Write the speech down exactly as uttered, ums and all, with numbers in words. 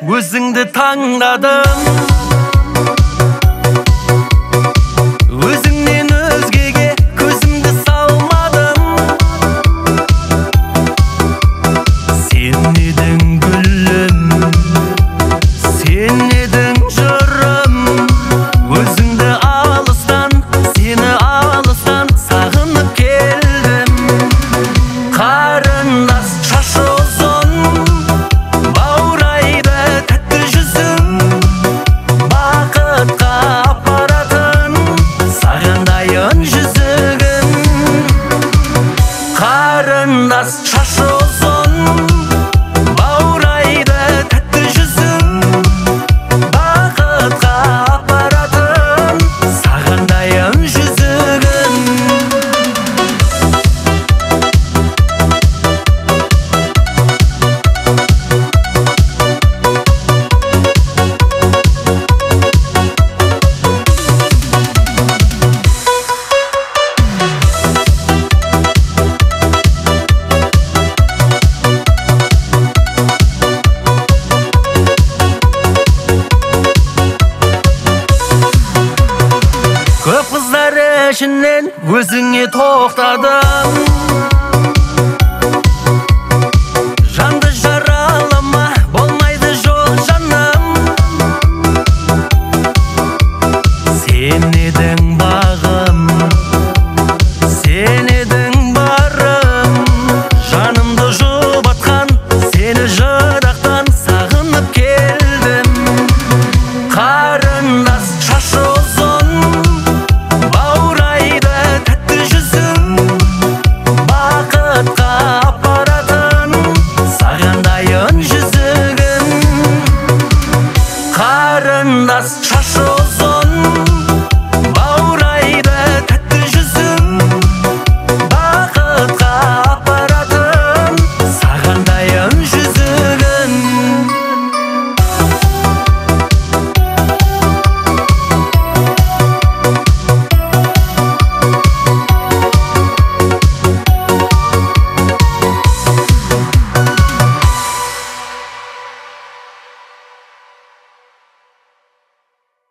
өзіңді таңдадым. Өзіңнен өзгеге көзімді салмадым. Сен едің гүлім, сен едің жырым. Өзіңді алыстан, сені алыстан сағынып келдім. Қарындас шашы ұзын, баурайды тәтті жүзің. Бақытқа апаратын саған дайын жүзігім. Қарындас шашы ұзын, баурайды тәтті жүзің. Бақытқа апаратын саған дайын жүзігім. Көп қыздар ішінен өзіңе тоқтадым. Жанды жаралама, болмайды жол жаным. Сен едің бағым, сен едің барым. Жанымды жұбатқан сені жырақтан сағынып келдім. Қарындас шашы ұзын, баурайды тәтті жүзің. Бақытқа апаратын саған дайын жүзігім. Қарындас шашы ұзын,